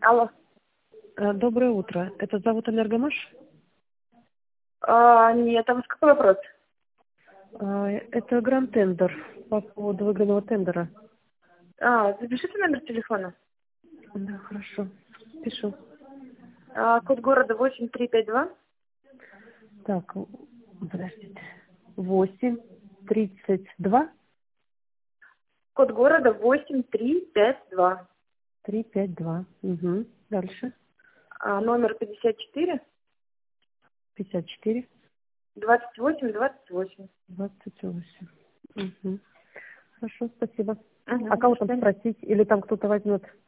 Алло. Доброе утро. Это зовут Энергомаш? Нет, а у вас какой вопрос? Это Гранд-тендер по поводу выигранного тендера. Запишите номер телефона. Да, хорошо. Пишу. Код города 8352. Так, подождите. 8-32. Код города 8352. 352. Угу. Дальше. Номер 54 54. 28 28. 28. Угу. Хорошо, спасибо. Угу. А кого там спросить? Или там кто-то возьмет?